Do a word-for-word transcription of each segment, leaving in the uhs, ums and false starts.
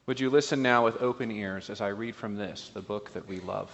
Would you listen now with open ears as I read from this, the book that we love?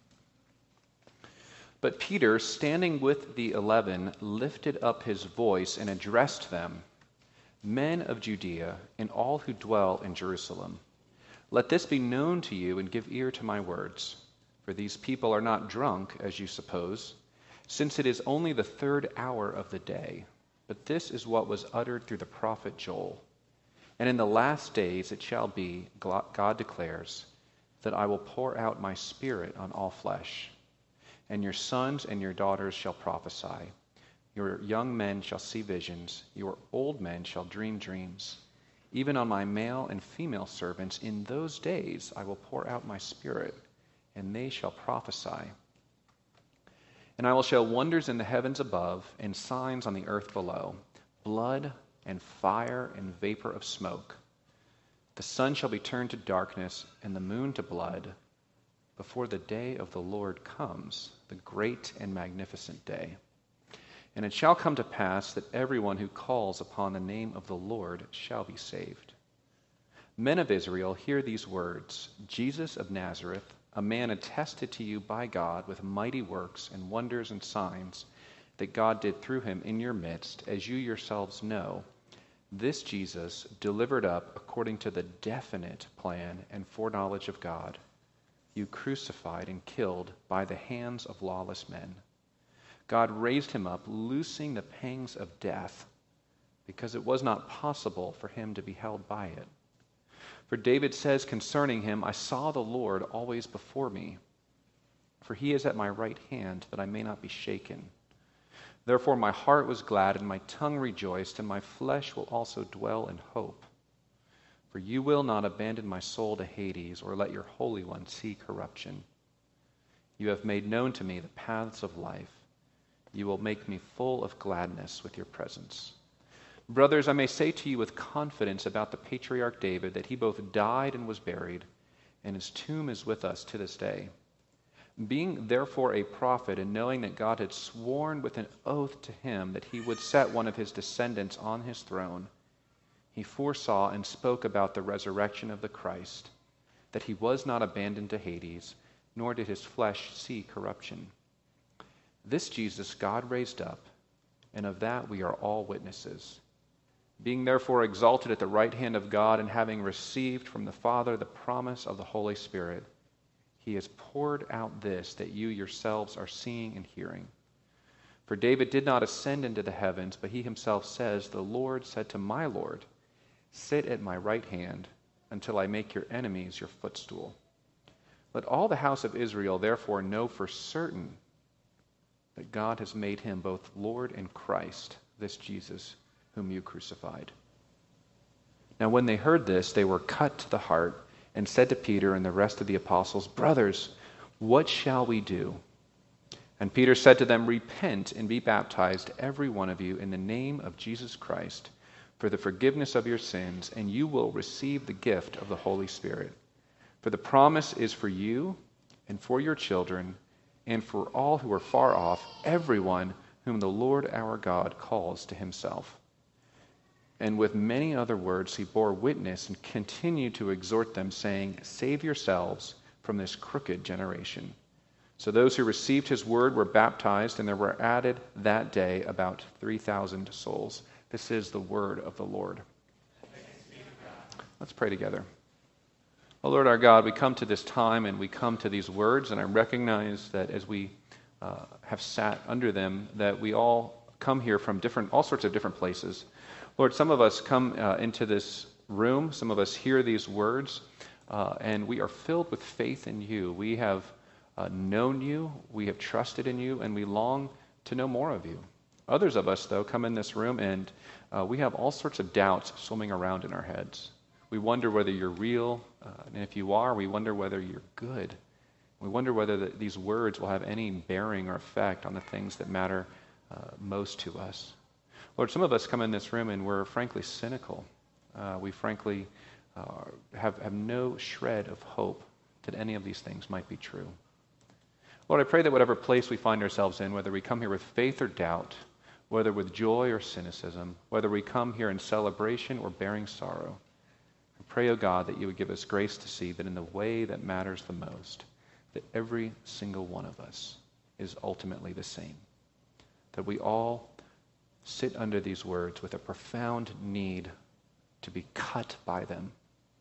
But Peter, standing with the eleven, lifted up his voice and addressed them, "Men of Judea, and all who dwell in Jerusalem, let this be known to you, and give ear to my words. For these people are not drunk, as you suppose, since it is only the third hour of the day. But this is what was uttered through the prophet Joel. And in the last days it shall be, God declares, that I will pour out my Spirit on all flesh. And your sons and your daughters shall prophesy. Your young men shall see visions. Your old men shall dream dreams. Even on my male and female servants in those days I will pour out my Spirit, and they shall prophesy. And I will show wonders in the heavens above and signs on the earth below, blood and fire and vapor of smoke. The sun shall be turned to darkness and the moon to blood before the day of the Lord comes, the great and magnificent day. And it shall come to pass that everyone who calls upon the name of the Lord shall be saved. Men of Israel, hear these words. Jesus of Nazareth, a man attested to you by God with mighty works and wonders and signs that God did through him in your midst, as you yourselves know, this Jesus delivered up according to the definite plan and foreknowledge of God, you crucified and killed by the hands of lawless men. God raised him up, loosing the pangs of death, because it was not possible for him to be held by it. For David says concerning him, I saw the Lord always before me, for he is at my right hand, that I may not be shaken. Therefore my heart was glad, and my tongue rejoiced, and my flesh will also dwell in hope. For you will not abandon my soul to Hades, or let your Holy One see corruption. You have made known to me the paths of life. You will make me full of gladness with your presence. Brothers, I may say to you with confidence about the patriarch David that he both died and was buried, and his tomb is with us to this day. Being therefore a prophet, and knowing that God had sworn with an oath to him that he would set one of his descendants on his throne, he foresaw and spoke about the resurrection of the Christ, that he was not abandoned to Hades, nor did his flesh see corruption. This Jesus God raised up, and of that we are all witnesses. Being therefore exalted at the right hand of God, and having received from the Father the promise of the Holy Spirit, he has poured out this that you yourselves are seeing and hearing. For David did not ascend into the heavens, but he himself says, the Lord said to my Lord, sit at my right hand until I make your enemies your footstool. Let all the house of Israel therefore know for certain that God has made him both Lord and Christ, this Jesus whom you crucified. Now when they heard this, they were cut to the heart, and said to Peter and the rest of the apostles, brothers, what shall we do? And Peter said to them, repent and be baptized, every one of you, in the name of Jesus Christ, for the forgiveness of your sins, and you will receive the gift of the Holy Spirit. For the promise is for you and for your children, and for all who are far off, everyone whom the Lord our God calls to himself. And with many other words he bore witness and continued to exhort them, saying, save yourselves from this crooked generation. So those who received his word were baptized, and there were added that day about three thousand souls. This is the word of the Lord. Let's pray together. Oh Lord our God, we come to this time and we come to these words, and I recognize that as we uh, have sat under them, that we all come here from different, all sorts of different places. Lord, some of us come uh, into this room, some of us hear these words, uh, and we are filled with faith in you. We have uh, known you, we have trusted in you, and we long to know more of you. Others of us, though, come in this room and uh, we have all sorts of doubts swimming around in our heads. We wonder whether you're real, uh, and if you are, we wonder whether you're good. We wonder whether the, these words will have any bearing or effect on the things that matter uh, most to us. Lord, some of us come in this room and we're frankly cynical. Uh, we frankly uh, have, have no shred of hope that any of these things might be true. Lord, I pray that whatever place we find ourselves in, whether we come here with faith or doubt, whether with joy or cynicism, whether we come here in celebration or bearing sorrow, I pray, O God, that you would give us grace to see that in the way that matters the most, that every single one of us is ultimately the same. That we all sit under these words with a profound need to be cut by them.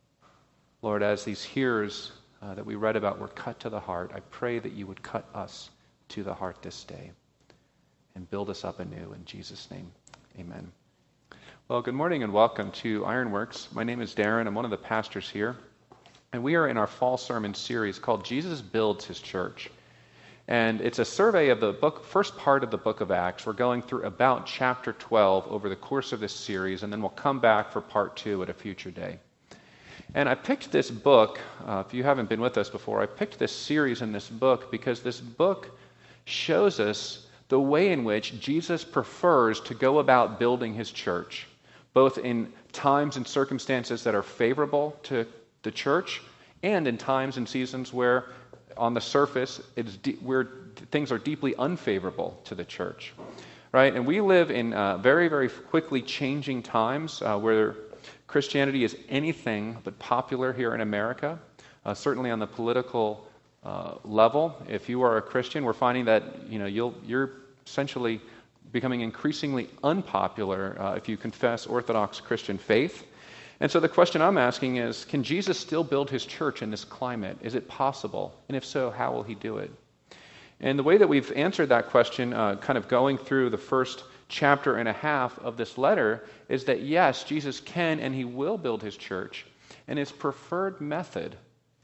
Lord, as these hearers uh, that we read about were cut to the heart, I pray that you would cut us to the heart this day and build us up anew. In Jesus' name, amen. Well, good morning and welcome to Ironworks. My name is Darren. I'm one of the pastors here. And we are in our fall sermon series called Jesus Builds His Church. And it's a survey of the book, first part of the book of Acts. We're going through about chapter twelve over the course of this series, and then we'll come back for part two at a future day. And I picked this book, uh, if you haven't been with us before, I picked this series in this book because this book shows us the way in which Jesus prefers to go about building his church, both in times and circumstances that are favorable to the church and in times and seasons where on the surface, it's de- where things are deeply unfavorable to the church, right? And we live in uh, very, very quickly changing times uh, where Christianity is anything but popular here in America, uh, certainly on the political uh, level. If you are a Christian, we're finding that you know you'll, you're essentially becoming increasingly unpopular uh, if you confess Orthodox Christian faith. And so the question I'm asking is, can Jesus still build his church in this climate? Is it possible? And if so, how will he do it? And the way that we've answered that question, uh, kind of going through the first chapter and a half of this letter, is that yes, Jesus can and he will build his church. And his preferred method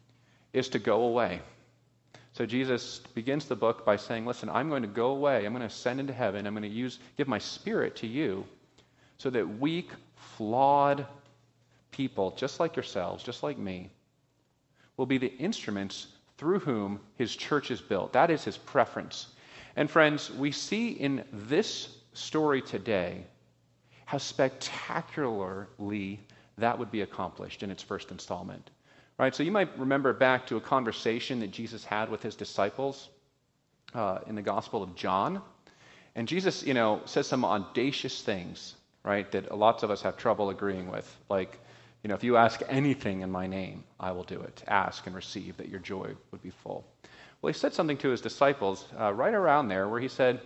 is to go away. So Jesus begins the book by saying, listen, I'm going to go away. I'm going to ascend into heaven. I'm going to use, give my spirit to you so that weak, flawed people, just like yourselves, just like me, will be the instruments through whom his church is built. That is his preference. And friends, we see in this story today how spectacularly that would be accomplished in its first installment. Right? So you might remember back to a conversation that Jesus had with his disciples uh, in the Gospel of John. And Jesus, you know, says some audacious things, right, that lots of us have trouble agreeing with, like, you know, if you ask anything in my name, I will do it. Ask and receive, that your joy would be full. Well, he said something to his disciples uh, right around there where he said,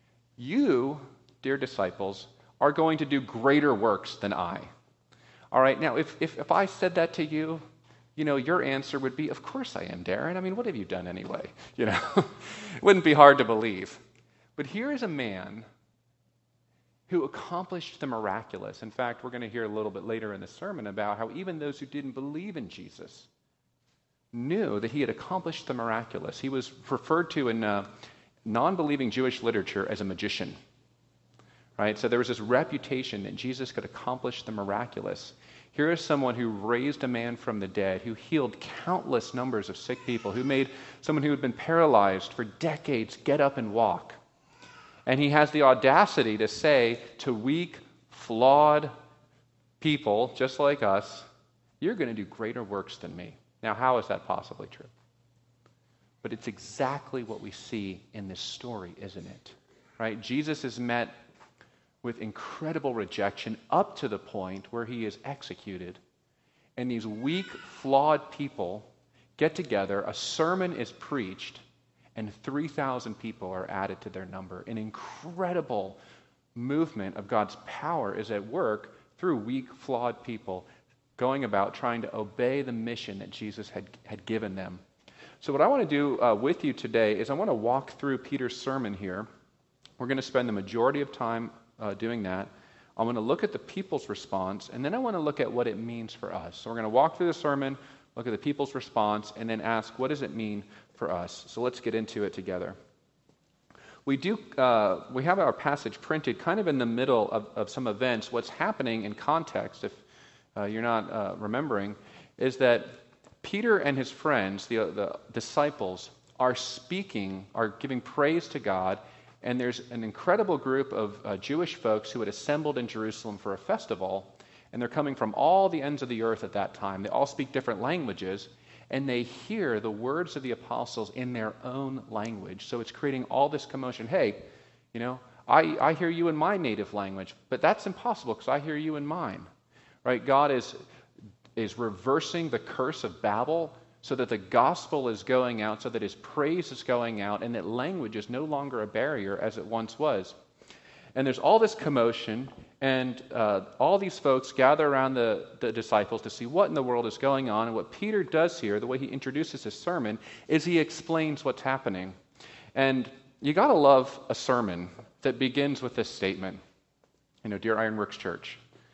you, dear disciples, are going to do greater works than I. All right, now, if, if, if I said that to you, you know, your answer would be, of course I am, Darren. I mean, what have you done anyway? You know, it wouldn't be hard to believe. But here is a man who accomplished the miraculous. In fact, we're going to hear a little bit later in the sermon about how even those who didn't believe in Jesus knew that he had accomplished the miraculous. He was referred to in uh, non-believing Jewish literature as a magician, right? So there was this reputation that Jesus could accomplish the miraculous. Here is someone who raised a man from the dead, who healed countless numbers of sick people, who made someone who had been paralyzed for decades get up and walk. And he has the audacity to say to weak, flawed people just like us, you're going to do greater works than me. Now, how is that possibly true? But it's exactly what we see in this story, isn't it? Right? Jesus is met with incredible rejection up to the point where he is executed. And these weak, flawed people get together, a sermon is preached, and three thousand people are added to their number. An incredible movement of God's power is at work through weak, flawed people going about trying to obey the mission that Jesus had, had given them. So what I want to do uh, with you today is I want to walk through Peter's sermon here. We're going to spend the majority of time uh, doing that. I want to look at the people's response, and then I want to look at what it means for us. So we're going to walk through the sermon, look at the people's response, and then ask, what does it mean for us? So let's get into it together. We do. Uh, we have our passage printed kind of in the middle of, of some events. What's happening in context, if uh, you're not uh, remembering, is that Peter and his friends, the, the disciples, are speaking, are giving praise to God, and there's an incredible group of uh, Jewish folks who had assembled in Jerusalem for a festival, and they're coming from all the ends of the earth at that time. They all speak different languages, and they hear the words of the apostles in their own language. So it's creating all this commotion. Hey, you know, I, I hear you in my native language, but that's impossible because I hear you in mine, right? God is is reversing the curse of Babel so that the gospel is going out, so that his praise is going out, and that language is no longer a barrier as it once was. And there's all this commotion, and uh, all these folks gather around the, the disciples to see what in the world is going on. And what Peter does here, the way he introduces his sermon, is he explains what's happening. And you got to love a sermon that begins with this statement. You know, Dear Ironworks Church,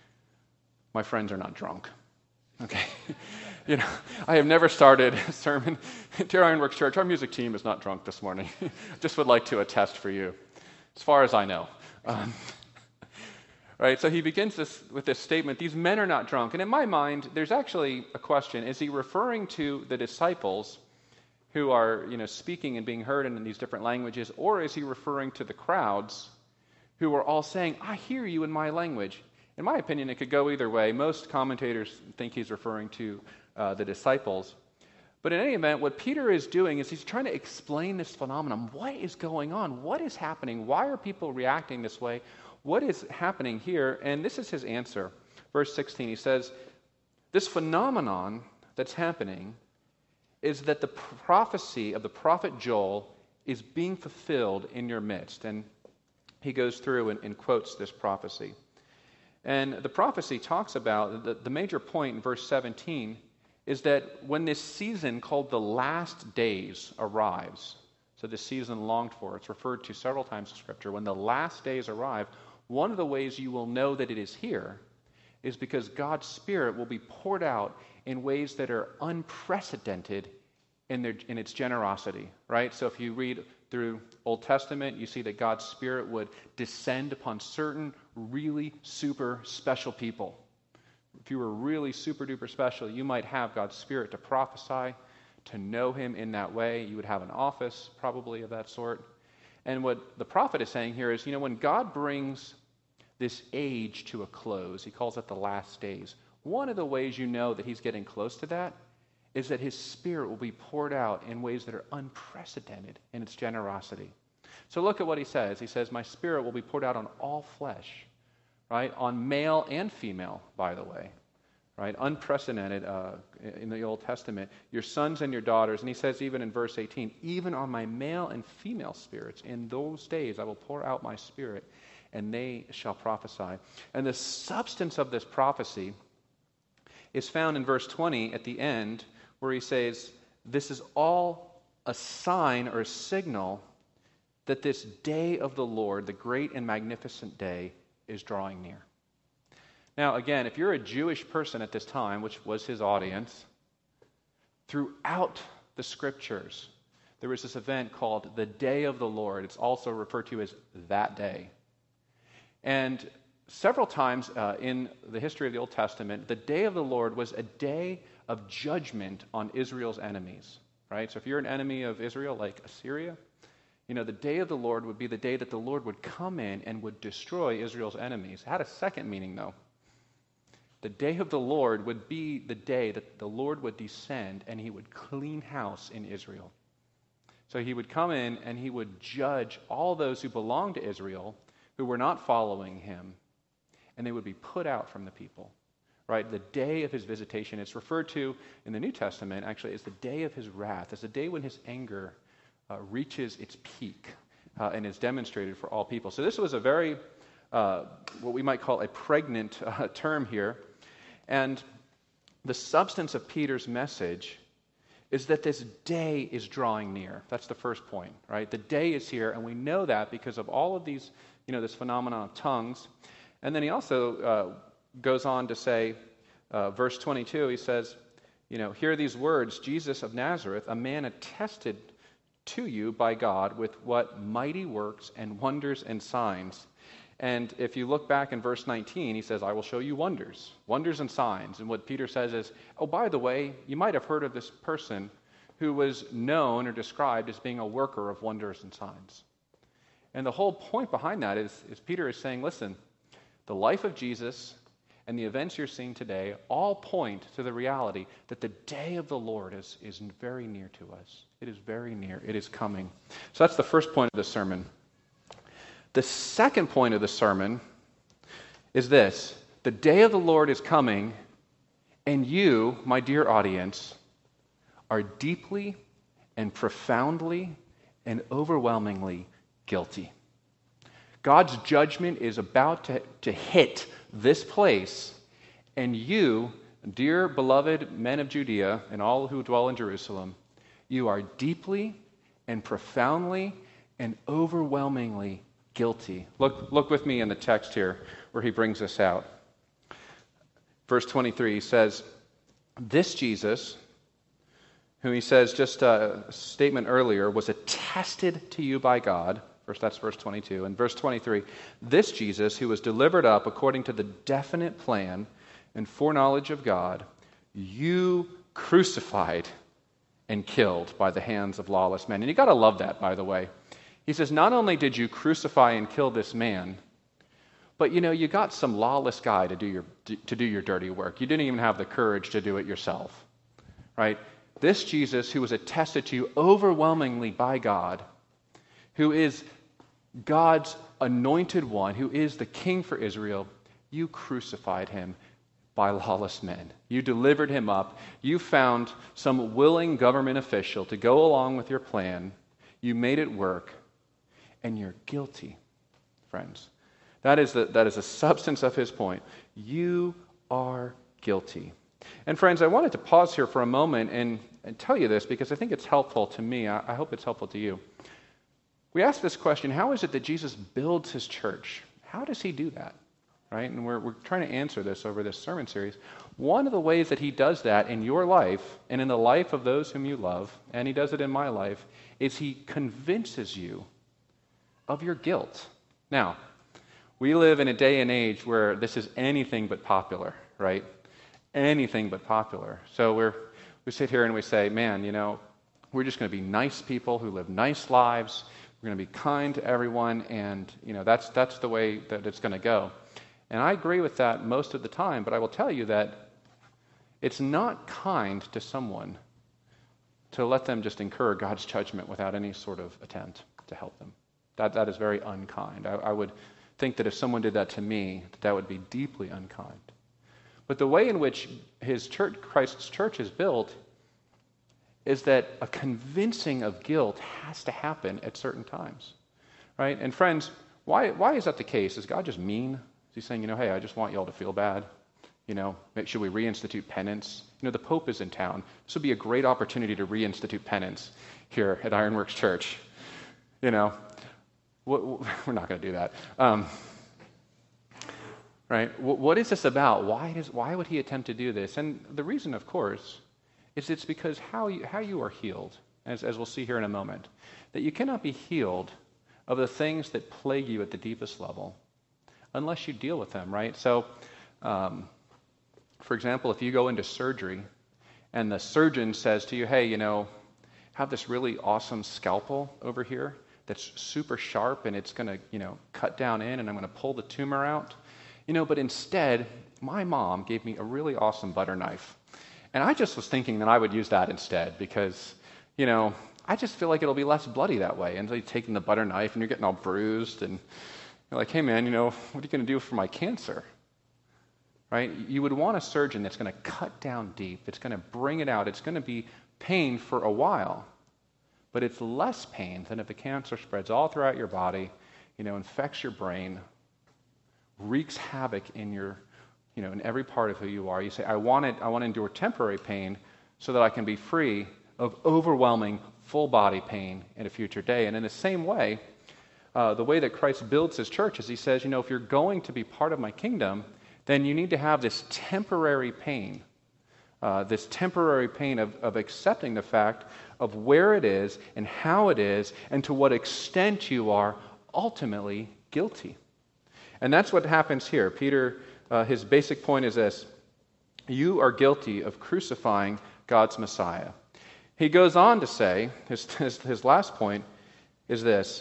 my friends are not drunk. Okay? You know, I have never started a sermon. Dear Ironworks Church, our music team is not drunk this morning. Just would like to attest for you, as far as I know. Um, right, so he begins this with this statement, these men are not drunk. And in my mind, there's actually a question. Is he referring to the disciples who are, you know, speaking and being heard in these different languages, or is he referring to the crowds who are all saying, I hear you in my language? In my opinion, it could go either way. Most commentators think he's referring to uh, the disciples. But in any event, what Peter is doing is he's trying to explain this phenomenon. What is going on? What is happening? Why are people reacting this way? What is happening here? And this is his answer. Verse sixteen, he says, this phenomenon that's happening is that the prophecy of the prophet Joel is being fulfilled in your midst. And he goes through and, and quotes this prophecy. And the prophecy talks about, the, the major point in verse seventeen is that when this season called the last days arrives, so this season longed for, it's referred to several times in Scripture, when the last days arrive, one of the ways you will know that it is here is because God's Spirit will be poured out in ways that are unprecedented in, their, in its generosity, right? So if you read through Old Testament, you see that God's Spirit would descend upon certain really super special people. If you were really super duper special, you might have God's Spirit to prophesy, to know Him in that way. You would have an office probably of that sort. And what the prophet is saying here is, you know, when God brings this age to a close, he calls it the last days. One of the ways you know that he's getting close to that is that his Spirit will be poured out in ways that are unprecedented in its generosity. So look at what he says. He says, my Spirit will be poured out on all flesh, right? On male and female, by the way, right? Unprecedented uh, in the Old Testament. Your sons and your daughters. And he says even in verse eighteen, even on my male and female spirits, in those days I will pour out my Spirit, and they shall prophesy. And the substance of this prophecy is found in verse twenty at the end, where he says, this is all a sign or a signal that this day of the Lord, the great and magnificent day, is drawing near. Now, again, if you're a Jewish person at this time, which was his audience, throughout the Scriptures, there was this event called the Day of the Lord. It's also referred to as that day. And several times uh, in the history of the Old Testament, the Day of the Lord was a day of judgment on Israel's enemies, right? So if you're an enemy of Israel, like Assyria, you know, the Day of the Lord would be the day that the Lord would come in and would destroy Israel's enemies. It had a second meaning, though. The Day of the Lord would be the day that the Lord would descend and he would clean house in Israel. So he would come in and he would judge all those who belonged to Israel who were not following him, and they would be put out from the people. Right? The day of his visitation. It's referred to in the New Testament, actually, as the day of his wrath. It's the day when his anger uh, reaches its peak uh, and is demonstrated for all people. So this was a very, uh, what we might call a pregnant uh, term here. And the substance of Peter's message is that this day is drawing near. That's the first point, right? The day is here, and we know that because of all of these, you know, this phenomenon of tongues. And then he also uh, goes on to say, uh, verse twenty-two, he says, you know, hear these words, Jesus of Nazareth, a man attested to you by God with what mighty works and wonders and signs. And if you look back in verse nineteen, he says, I will show you wonders, wonders and signs. And what Peter says is, oh, by the way, you might have heard of this person who was known or described as being a worker of wonders and signs. And the whole point behind that is, is Peter is saying, listen, the life of Jesus and the events you're seeing today all point to the reality that the day of the Lord is, is very near to us. It is very near. It is coming. So that's the first point of the sermon. The second point of the sermon is this. The day of the Lord is coming, And you, my dear audience, are deeply and profoundly and overwhelmingly guilty. God's judgment is about to, to hit this place, and you, dear beloved men of Judea and all who dwell in Jerusalem, you are deeply and profoundly and overwhelmingly guilty. Look, look with me in the text here where he brings this out. Verse twenty-three says, this Jesus, who he says just a statement earlier, was attested to you by God. First, that's verse twenty-two. And verse twenty-three, this Jesus, who was delivered up according to the definite plan and foreknowledge of God, you crucified and killed by the hands of lawless men. And you got to love that, by the way. He says, not only did you crucify and kill this man, but you know, you got some lawless guy to do your to do your dirty work. You didn't even have the courage to do it yourself, right? This Jesus, who was attested to you overwhelmingly by God, who is God's anointed one, who is the king for Israel, you crucified him by lawless men. You delivered him up. You found some willing government official to go along with your plan. You made it work, and you're guilty, friends. That is the, that is the substance of his point. You are guilty. And friends, I wanted to pause here for a moment and, and tell you this because I think it's helpful to me. I, I hope it's helpful to you. We ask this question, how is it that Jesus builds his church? How does he do that? Right? And we're, we're trying to answer this over this sermon series. One of the ways that he does that in your life and in the life of those whom you love, and he does it in my life, is he convinces you of your guilt. Now, we live in a day and age where this is anything but popular, right? Anything but popular. So we're we sit here and we say, man, you know, we're just going to be nice people who live nice lives. We're going to be kind to everyone, and you know that's that's the way that it's going to go. And I agree with that most of the time, but I will tell you that it's not kind to someone to let them just incur God's judgment without any sort of attempt to help them. That that is very unkind. I, I would think that if someone did that to me, that, that would be deeply unkind. But the way in which his church, Christ's church is built, is that a convincing of guilt has to happen at certain times, right? And friends, why why is that the case? Is God just mean? Is he saying, you know, hey, I just want you all to feel bad? You know, should we reinstitute penance? You know, the Pope is in town. This would be a great opportunity to reinstitute penance here at Ironworks Church. You know, we're not going to do that. Um, right? What is this about? Why does why would he attempt to do this? And the reason, of course, is it's because how you, how you are healed, as, as we'll see here in a moment, that you cannot be healed of the things that plague you at the deepest level unless you deal with them, right? So, um, for example, if you go into surgery and the surgeon says to you, hey, you know, have this really awesome scalpel over here that's super sharp and it's going to, you know, cut down in and I'm going to pull the tumor out, you know, but instead, my mom gave me a really awesome butter knife. And I just was thinking that I would use that instead because, you know, I just feel like it'll be less bloody that way. And so you're taking the butter knife and you're getting all bruised and you're like, hey man, you know, what are you going to do for my cancer? Right? You would want a surgeon that's going to cut down deep. It's going to bring it out. It's going to be pain for a while. But it's less pain than if the cancer spreads all throughout your body, you know, infects your brain, wreaks havoc in your You know, in every part of who you are. You say, I want it, I want to endure temporary pain so that I can be free of overwhelming full body pain in a future day. And in the same way, uh, the way that Christ builds his church is he says, you know, if you're going to be part of my kingdom, then you need to have this temporary pain, uh, this temporary pain of, of accepting the fact of where it is and how it is and to what extent you are ultimately guilty. And that's what happens here. Peter Uh, his basic point is this: you are guilty of crucifying God's Messiah. He goes on to say, his, his, his last point is this: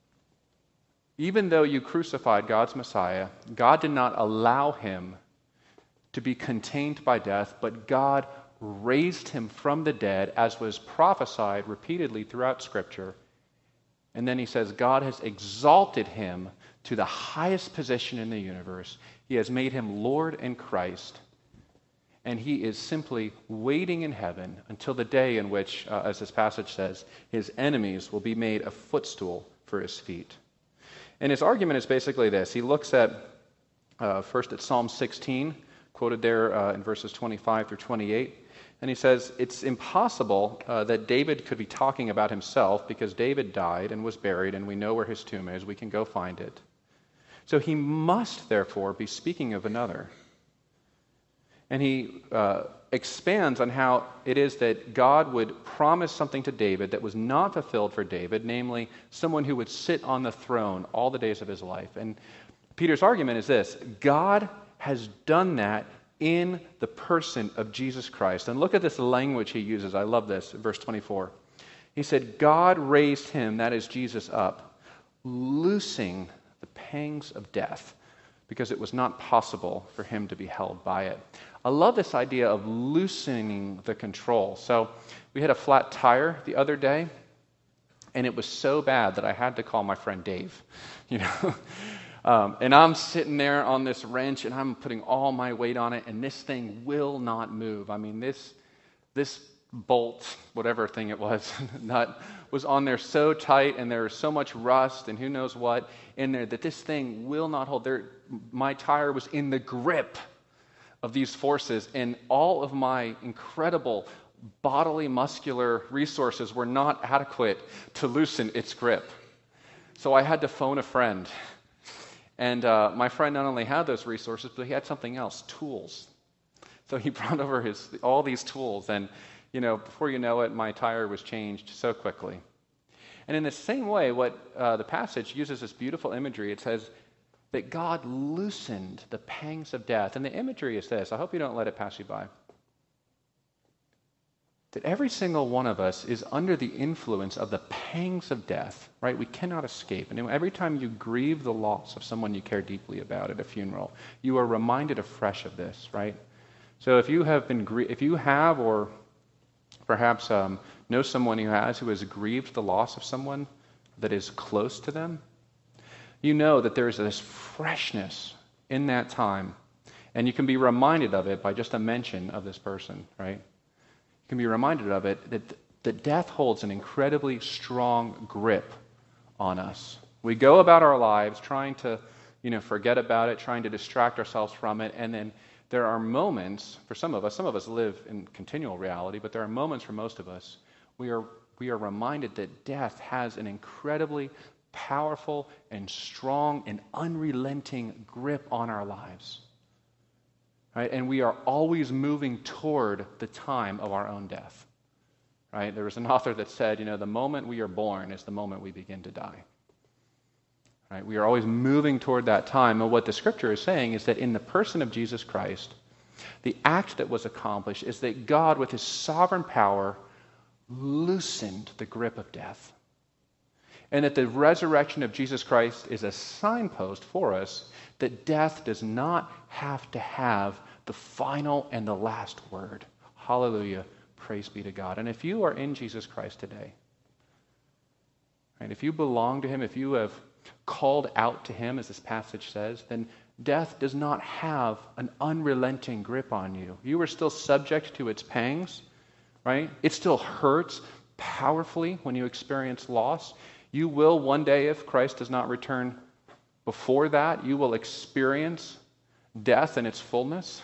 even though you crucified God's Messiah, God did not allow him to be contained by death, but God raised him from the dead, as was prophesied repeatedly throughout Scripture. And then he says, God has exalted him to the highest position in the universe. He has made him Lord and Christ. And he is simply waiting in heaven until the day in which, uh, as this passage says, his enemies will be made a footstool for his feet. And his argument is basically this. He looks at, uh, first at Psalm sixteen, quoted there uh, in verses twenty-five through twenty-eight. And he says it's impossible uh, that David could be talking about himself because David died and was buried, and we know where his tomb is. We can go find it. So he must, therefore, be speaking of another. And he uh, expands on how it is that God would promise something to David that was not fulfilled for David, namely someone who would sit on the throne all the days of his life. And Peter's argument is this: God has done that in the person of Jesus Christ. And look at this language he uses. I love this, verse twenty-four. He said, God raised him, that is Jesus, up, loosing the pangs of death, because it was not possible for him to be held by it. I love this idea of loosening the control. So we had a flat tire the other day, and it was so bad that I had to call my friend Dave. You know, um, and I'm sitting there on this wrench, and I'm putting all my weight on it, and this thing will not move. I mean, this this bolt, whatever thing it was, nut, was on there so tight, and there was so much rust and who knows what in there that this thing will not hold. There, my tire was in the grip of these forces, and all of my incredible bodily muscular resources were not adequate to loosen its grip. So I had to phone a friend. And uh, my friend not only had those resources, but he had something else, tools. So he brought over his all these tools, and you know, before you know it, my tire was changed so quickly. And in the same way, what uh, the passage uses this beautiful imagery. It says that God loosened the pangs of death. And the imagery is this. I hope you don't let it pass you by. That every single one of us is under the influence of the pangs of death, right? We cannot escape. And every time you grieve the loss of someone you care deeply about at a funeral, you are reminded afresh of this, right? So if you have been, grie- if you have, or perhaps um, know someone who has, who has grieved the loss of someone that is close to them, you know that there is this freshness in that time. And you can be reminded of it by just a mention of this person, right? You can be reminded of it that, that death holds an incredibly strong grip on us. We go about our lives trying to, you know, forget about it, trying to distract ourselves from it, and then there are moments, for some of us, some of us live in continual reality, but there are moments for most of us, we are we are reminded that death has an incredibly powerful and strong and unrelenting grip on our lives. Right? And we are always moving toward the time of our own death. Right? There was an author that said, you know, the moment we are born is the moment we begin to die. Right? We are always moving toward that time. And what the scripture is saying is that in the person of Jesus Christ, the act that was accomplished is that God, with his sovereign power, loosened the grip of death. And that the resurrection of Jesus Christ is a signpost for us that death does not have to have the final and the last word. Hallelujah. Praise be to God. And if you are in Jesus Christ today, right, if you belong to him, if you have called out to him, as this passage says, then death does not have an unrelenting grip on you. You are still subject to its pangs, right? It still hurts powerfully when you experience loss. You will one day, if Christ does not return before that, you will experience death in its fullness.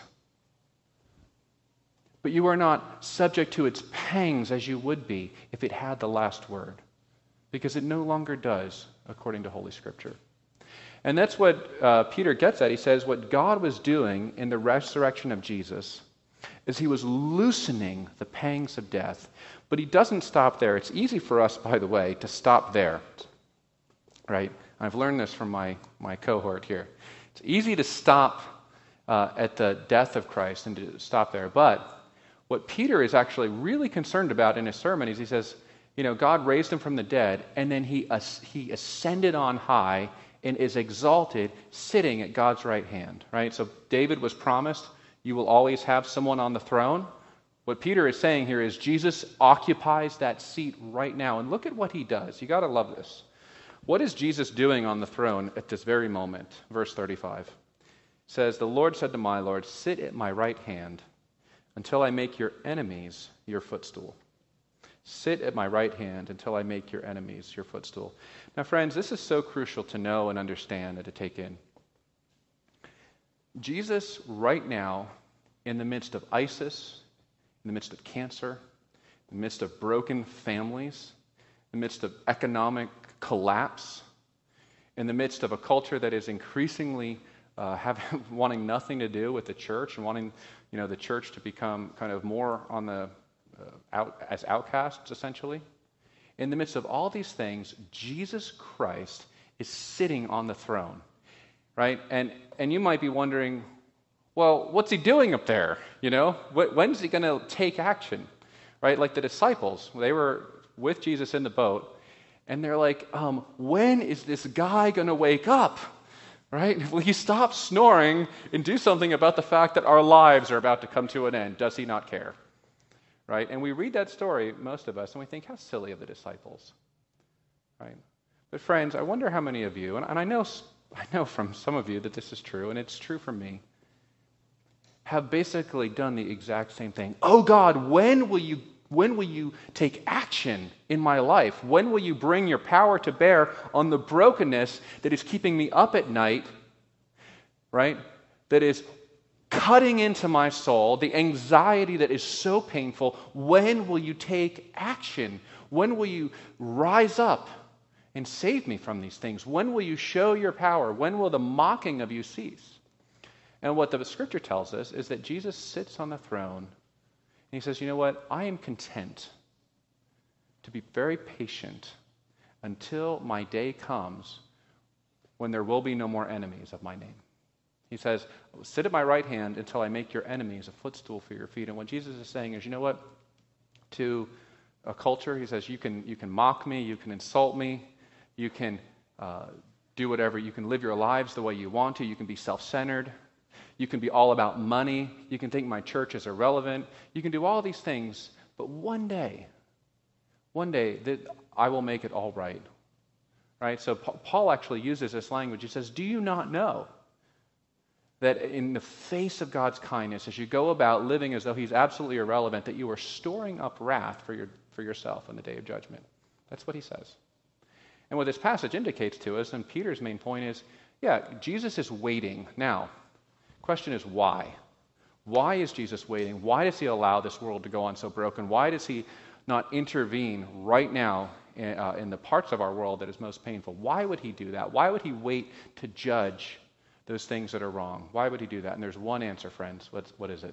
But you are not subject to its pangs as you would be if it had the last word, because it no longer does, according to Holy Scripture. And that's what uh, Peter gets at. He says what God was doing in the resurrection of Jesus is he was loosening the pangs of death. But he doesn't stop there. It's easy for us, by the way, to stop there. Right? I've learned this from my, my cohort here. It's easy to stop uh, at the death of Christ and to stop there. But what Peter is actually really concerned about in his sermon is he says, you know, God raised him from the dead, and then he as- he ascended on high and is exalted, sitting at God's right hand. Right? So David was promised, you will always have someone on the throne. What Peter is saying here is Jesus occupies that seat right now. And look at what he does. You got to love this. What is Jesus doing on the throne at this very moment? Verse thirty-five says, the Lord said to my Lord, sit at my right hand until I make your enemies your footstool. Sit at my right hand until I make your enemies your footstool. Now, friends, this is so crucial to know and understand and to take in. Jesus, right now, in the midst of ISIS, in the midst of cancer, in the midst of broken families, in the midst of economic collapse, in the midst of a culture that is increasingly uh, have, wanting nothing to do with the church and wanting, you know, the church to become kind of more on the uh, out as outcasts, essentially. In the midst of all these things, Jesus Christ is sitting on the throne, right? And and you might be wondering, well, what's he doing up there? You know, when's he going to take action, right? Like the disciples, they were with Jesus in the boat, and they're like, um, when is this guy going to wake up, right? Will he stop snoring and do something about the fact that our lives are about to come to an end? Does he not care, right? And we read that story, most of us, and we think, how silly of the disciples, right? But friends, I wonder how many of you, and, and I know, I know from some of you that this is true, and it's true for me, have basically done the exact same thing. Oh God, when will you when will you take action in my life? When will you bring your power to bear on the brokenness that is keeping me up at night, right? That is cutting into my soul, the anxiety that is so painful. When will you take action? When will you rise up and save me from these things? When will you show your power? When will the mocking of you cease? And what the scripture tells us is that Jesus sits on the throne and he says, you know what? I am content to be very patient until my day comes when there will be no more enemies of my name. He says, sit at my right hand until I make your enemies a footstool for your feet. And what Jesus is saying is, you know what? To a culture, he says, you can, you can mock me, you can insult me, you can uh, do whatever, you can live your lives the way you want to, you can be self-centered. You can be all about money. You can think my church is irrelevant. You can do all these things. But one day, one day, that I will make it all right. Right? So Paul actually uses this language. He says, do you not know that in the face of God's kindness, as you go about living as though he's absolutely irrelevant, that you are storing up wrath for your for yourself on the day of judgment? That's what he says. And what this passage indicates to us, and Peter's main point is, yeah, Jesus is waiting now. Question is why? Why is Jesus waiting? Why does he allow this world to go on so broken? Why does he not intervene right now in, uh, in the parts of our world that is most painful? Why would he do that? Why would he wait to judge those things that are wrong? Why would he do that? And there's one answer, friends. What's, what is it?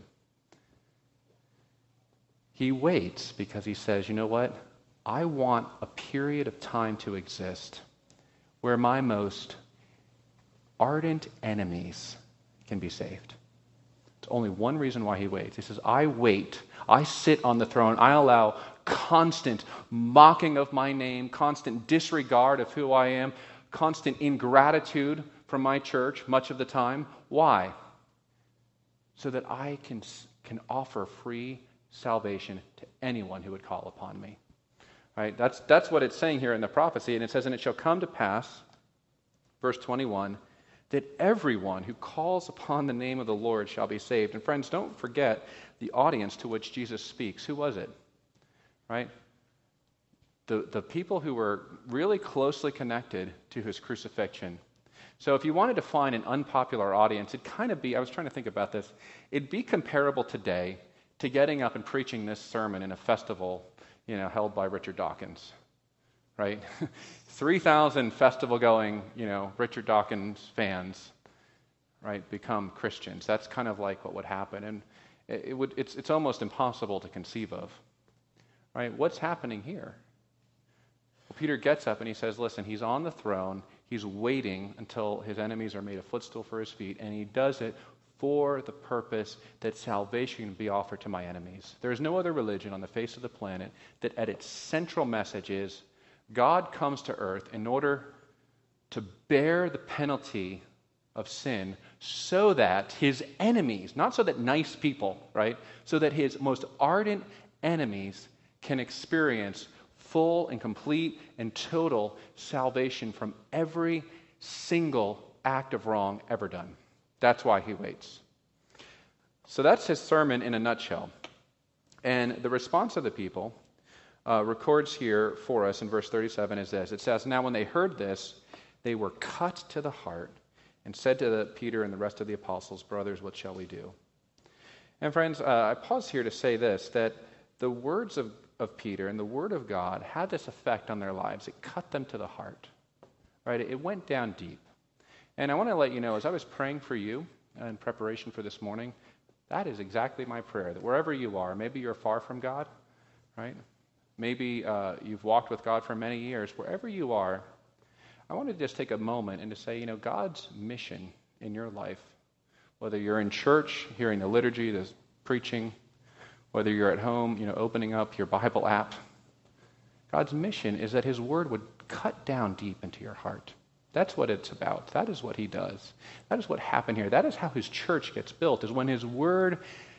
He waits because he says, you know what? I want a period of time to exist where my most ardent enemies can be saved. It's only one reason why he waits. He says, I wait. I sit on the throne. I allow constant mocking of my name, constant disregard of who I am, constant ingratitude from my church much of the time. Why? So that I can, can offer free salvation to anyone who would call upon me. Right? That's, that's what it's saying here in the prophecy. And it says, and it shall come to pass, verse twenty-one, that everyone who calls upon the name of the Lord shall be saved. And friends, don't forget the audience to which Jesus speaks. Who was it? Right? The, the people who were really closely connected to his crucifixion. So if you wanted to find an unpopular audience, it'd kind of be, I was trying to think about this, it'd be comparable today to getting up and preaching this sermon in a festival, you know, held by Richard Dawkins. Right? three thousand festival-going, you know, Richard Dawkins fans, right, become Christians. That's kind of like what would happen. And it, it would, it's, it's almost impossible to conceive of. Right? What's happening here? Well, Peter gets up and he says, listen, he's on the throne. He's waiting until his enemies are made a footstool for his feet, and he does it for the purpose that salvation be offered to my enemies. There is no other religion on the face of the planet that at its central message is God comes to earth in order to bear the penalty of sin so that his enemies, not so that nice people, right, so that his most ardent enemies can experience full and complete and total salvation from every single act of wrong ever done. That's why he waits. So that's his sermon in a nutshell. And the response of the people uh, records here for us in verse thirty-seven is this. It says, "Now when they heard this, they were cut to the heart and said to the, Peter and the rest of the apostles, 'Brothers, what shall we do?'" And friends, uh, I pause here to say this, that the words of, of Peter and the word of God had this effect on their lives. It cut them to the heart, right? It went down deep. And I want to let you know, as I was praying for you in preparation for this morning, that is exactly my prayer, that wherever you are, maybe you're far from God, right? Maybe uh, you've walked with God for many years. Wherever you are, I want to just take a moment and to say, you know, God's mission in your life, whether you're in church, hearing the liturgy, the preaching, whether you're at home, you know, opening up your Bible app, God's mission is that his word would cut down deep into your heart. That's what it's about. That is what he does. That is what happened here. That is how his church gets built, is when his word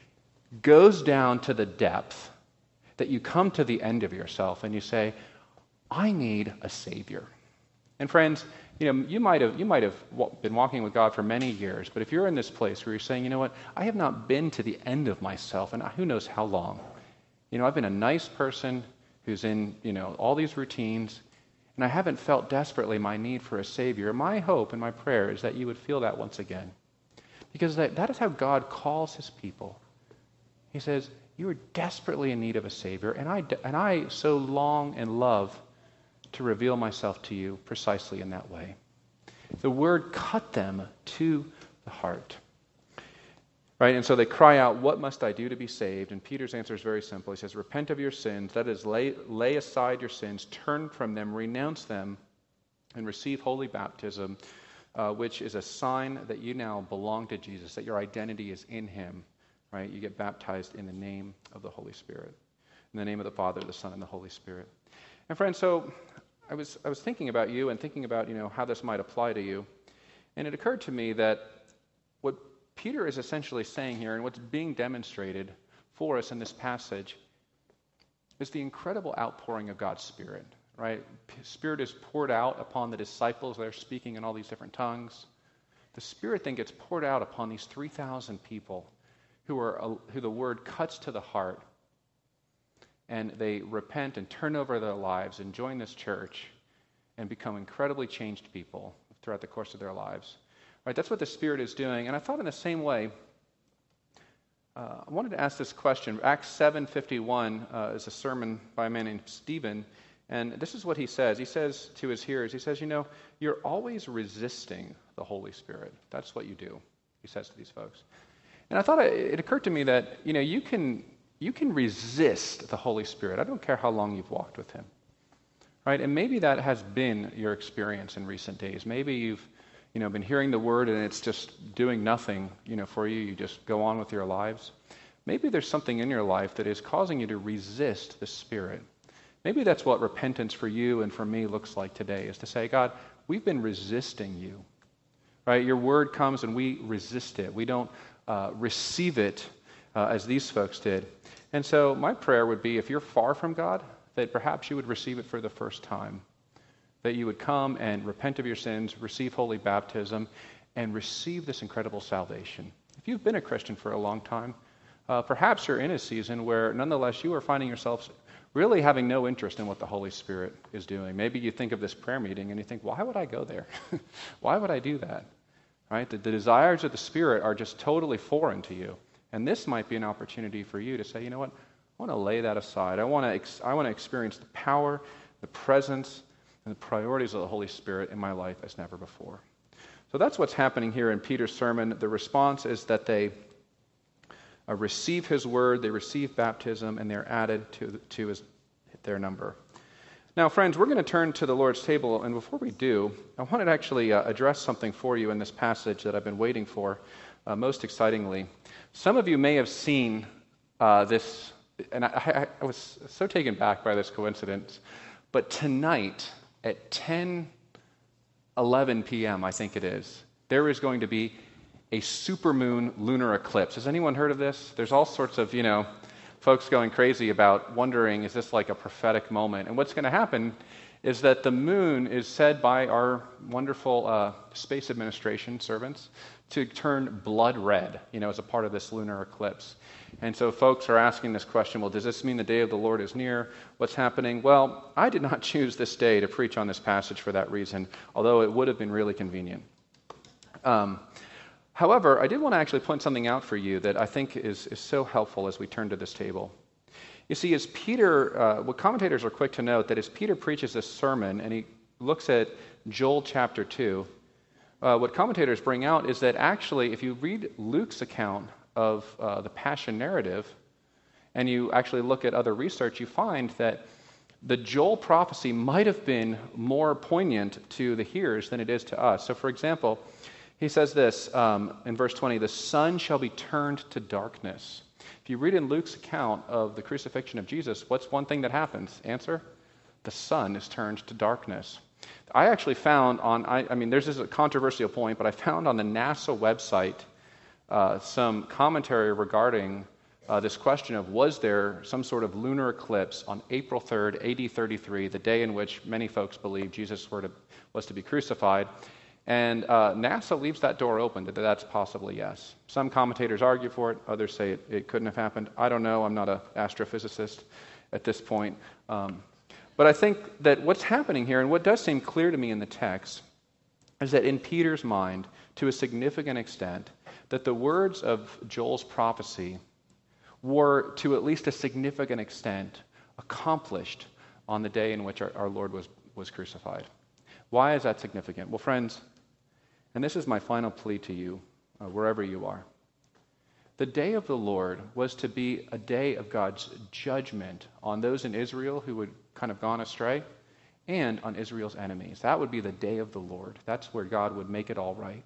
goes down to the depth that you come to the end of yourself and you say, I need a Savior. And friends, you know, you might have you might have been walking with God for many years, but if you're in this place where you're saying, you know what, I have not been to the end of myself, and who knows how long. You know, I've been a nice person who's in, you know, all these routines, and I haven't felt desperately my need for a Savior. My hope and my prayer is that you would feel that once again. Because that, that is how God calls his people. He says, you are desperately in need of a Savior, and I, and I so long and love to reveal myself to you precisely in that way. The word cut them to the heart. Right? And so they cry out, what must I do to be saved? And Peter's answer is very simple. He says, repent of your sins, that is, lay, lay aside your sins, turn from them, renounce them, and receive holy baptism, uh, which is a sign that you now belong to Jesus, that your identity is in him. Right? You get baptized in the name of the Holy Spirit, in the name of the Father, the Son, and the Holy Spirit. And friends, so I was I was thinking about you and thinking about, you know, how this might apply to you. And it occurred to me that what Peter is essentially saying here and what's being demonstrated for us in this passage is the incredible outpouring of God's Spirit, right? Spirit is poured out upon the disciples. They're speaking in all these different tongues. The Spirit then gets poured out upon these three thousand people who are who the word cuts to the heart, and they repent and turn over their lives and join this church and become incredibly changed people throughout the course of their lives. Right? That's what the Spirit is doing. And I thought in the same way, uh, I wanted to ask this question. Acts seven fifty-one uh, is a sermon by a man named Stephen, and this is what he says. He says to his hearers, he says, you know, you're always resisting the Holy Spirit. That's what you do, he says to these folks. And I thought it occurred to me that, you know, you can you can resist the Holy Spirit. I don't care how long you've walked with him. Right? And maybe that has been your experience in recent days. Maybe you've, you know, been hearing the word and it's just doing nothing, you know, for you. You just go on with your lives. Maybe there's something in your life that is causing you to resist the Spirit. Maybe that's what repentance for you and for me looks like today, is to say, God, we've been resisting you. Right? Your word comes and we resist it. We don't Uh, receive it uh, as these folks did. And so my prayer would be, if you're far from God, that perhaps you would receive it for the first time, that you would come and repent of your sins, receive holy baptism, and receive this incredible salvation. If you've been a Christian for a long time, uh, perhaps you're in a season where nonetheless you are finding yourselves really having no interest in what the Holy Spirit is doing. Maybe you think of this prayer meeting and you think, why would I go there? Why would I do that? Right? The, the desires of the Spirit are just totally foreign to you. And this might be an opportunity for you to say, you know what, I want to lay that aside. I want to ex- I want to experience the power, the presence, and the priorities of the Holy Spirit in my life as never before. So that's what's happening here in Peter's sermon. The response is that they uh, receive his word, they receive baptism, and they're added to, to his, their number. Now, friends, we're going to turn to the Lord's table, and before we do, I wanted to actually uh, address something for you in this passage that I've been waiting for, uh, most excitingly. Some of you may have seen uh, this, and I, I, I was so taken back by this coincidence, but tonight at ten eleven p.m., I think it is, there is going to be a supermoon lunar eclipse. Has anyone heard of this? There's all sorts of, you know, folks going crazy about wondering, is this like a prophetic moment? And what's going to happen is that the moon is said by our wonderful uh, space administration servants to turn blood red, you know, as a part of this lunar eclipse. And so folks are asking this question, well, does this mean the day of the Lord is near? What's happening? Well, I did not choose this day to preach on this passage for that reason, although it would have been really convenient. Um, however, I did want to actually point something out for you that I think is, is so helpful as we turn to this table. You see, as Peter, uh, what commentators are quick to note, that as Peter preaches this sermon and he looks at Joel chapter two, uh, what commentators bring out is that actually, if you read Luke's account of uh, the Passion narrative, and you actually look at other research, you find that the Joel prophecy might have been more poignant to the hearers than it is to us. So, for example, he says this um, in verse twenty, the sun shall be turned to darkness. If you read in Luke's account of the crucifixion of Jesus, what's one thing that happens? Answer? The sun is turned to darkness. I actually found on, I, I mean, there's this a controversial point, but I found on the NASA website uh, some commentary regarding uh, this question of was there some sort of lunar eclipse on April third, A D thirty-three, the day in which many folks believe Jesus were to, was to be crucified. And uh, NASA leaves that door open that that's possibly yes. Some commentators argue for it. Others say it, it couldn't have happened. I don't know. I'm not an astrophysicist at this point. Um, but I think that what's happening here, and what does seem clear to me in the text, is that in Peter's mind, to a significant extent, that the words of Joel's prophecy were, to at least a significant extent, accomplished on the day in which our, our Lord was, was crucified. Why is that significant? Well, friends, and this is my final plea to you, uh, wherever you are. The day of the Lord was to be a day of God's judgment on those in Israel who had kind of gone astray and on Israel's enemies. That would be the day of the Lord. That's where God would make it all right.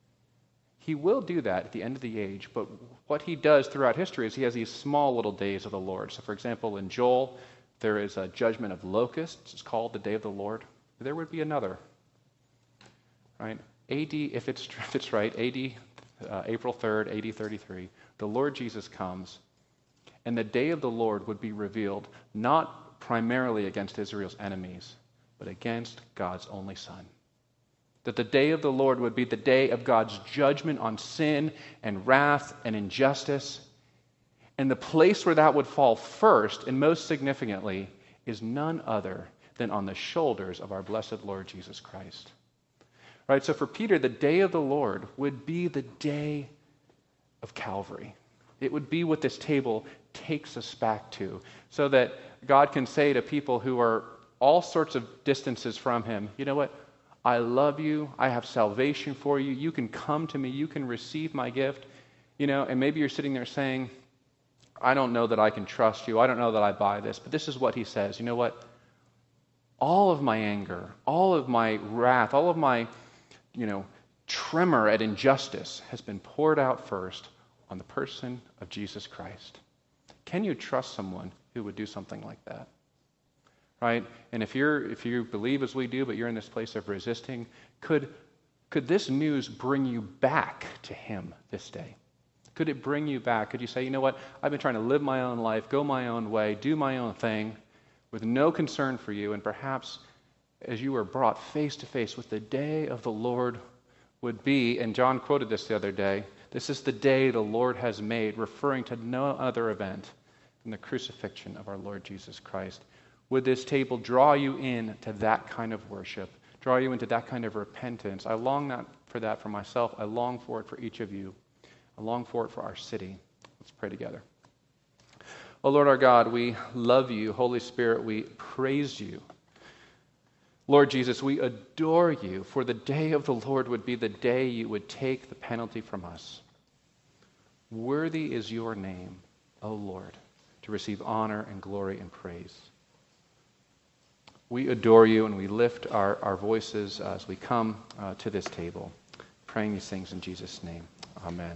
He will do that at the end of the age, but what he does throughout history is he has these small little days of the Lord. So, for example, in Joel, there is a judgment of locusts. It's called the day of the Lord. There would be another, right? A D, if it's, if it's right, A D, uh, April third, A D thirty-three, the Lord Jesus comes, and the day of the Lord would be revealed not primarily against Israel's enemies, but against God's only Son. That the day of the Lord would be the day of God's judgment on sin and wrath and injustice. And the place where that would fall first and most significantly is none other than on the shoulders of our blessed Lord Jesus Christ. Right? So for Peter, the day of the Lord would be the day of Calvary. It would be what this table takes us back to, so that God can say to people who are all sorts of distances from him, you know what? I love you. I have salvation for you. You can come to me. You can receive my gift. You know, and maybe you're sitting there saying, I don't know that I can trust you. I don't know that I buy this. But this is what he says. You know what? All of my anger, all of my wrath, all of my, you know, tremor at injustice has been poured out first on the person of Jesus Christ. Can you trust someone who would do something like that? Right? And if you're if you believe as we do, but you're in this place of resisting, could could this news bring you back to him this day? Could it bring you back? Could you say, you know what? I've been trying to live my own life, go my own way, do my own thing, with no concern for you, and perhaps as you were brought face to face with the day of the Lord would be, and John quoted this the other day, this is the day the Lord has made, referring to no other event than the crucifixion of our Lord Jesus Christ. Would this table draw you in to that kind of worship, draw you into that kind of repentance? I long not for that for myself. I long for it for each of you. I long for it for our city. Let's pray together. Oh, Lord our God, we love you. Holy Spirit, we praise you. Lord Jesus, we adore you, for the day of the Lord would be the day you would take the penalty from us. Worthy is your name, O Lord, to receive honor and glory and praise. We adore you and we lift our, our voices as we come uh, to this table, praying these things in Jesus' name. Amen.